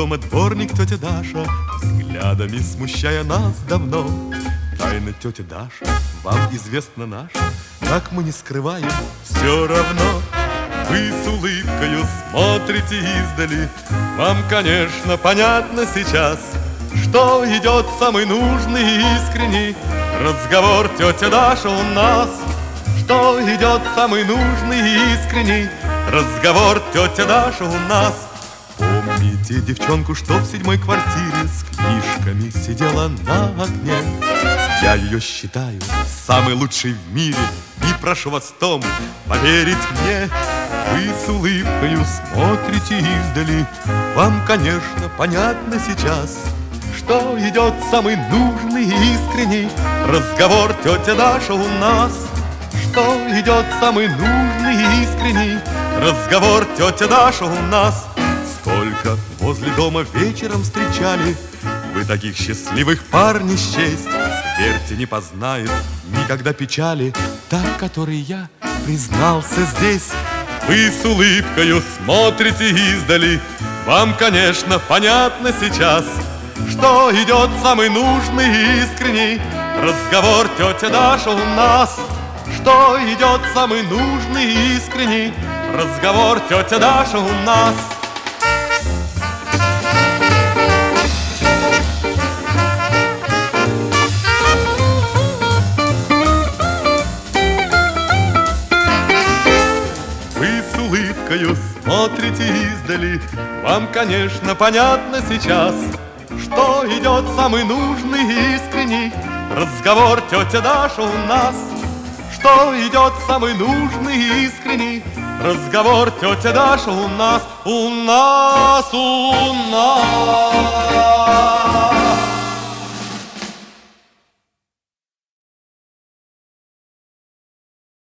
дома дворник тетя Даша, взглядами смущая нас давно. Тайна тетя Даша, вам известна наша, как мы не скрываем, все равно. Вы с улыбкою смотрите издали, вам, конечно, понятно сейчас, что идет самый нужный и искренний разговор, тетя Даша, у нас. Что идет самый нужный и искренний разговор, тетя Даша, у нас. Помните девчонку, что в 7-й квартире с книжками сидела на окне? Я ее считаю самой лучшей в мире, и прошу вас в том поверить мне. Вы с улыбкою смотрите издали, вам, конечно, понятно сейчас, что идет самый нужный и искренний разговор, тетя Даша, у нас. Что идет самый нужный и искренний разговор, тетя Даша, у нас. Сколько возле дома вечером встречали вы таких счастливых пар не счесть. Верьте, не познает никогда печали та, которой я признался здесь. Вы с улыбкою смотрите издали, вам, конечно, понятно сейчас, что идет самый нужный и искренний разговор, тетя Даша, у нас. Что идет самый нужный и искренний разговор, тетя Даша, у нас. Вы с улыбкою смотрите издали, вам, конечно, понятно сейчас, что идет самый нужный и искренний разговор, тетя Даша, у нас. Что идет самый нужный и искренний разговор, тетя Даша, у нас, у нас, у нас.